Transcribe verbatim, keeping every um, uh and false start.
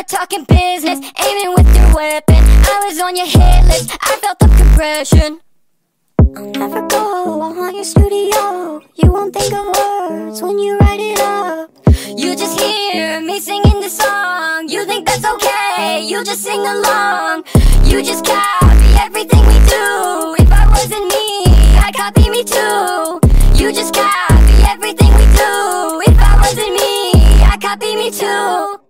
start talking business, aiming with your weapon. I was on your hit list, I felt the compression. I'll never go, I'll haunt your studio. You won't think of words when you write it up. You just hear me singing the song. You think that's okay, you just sing along. You just copy everything we do. If I wasn't me, I'd copy me too. You just copy everything we do. If I wasn't me, I'd copy me too.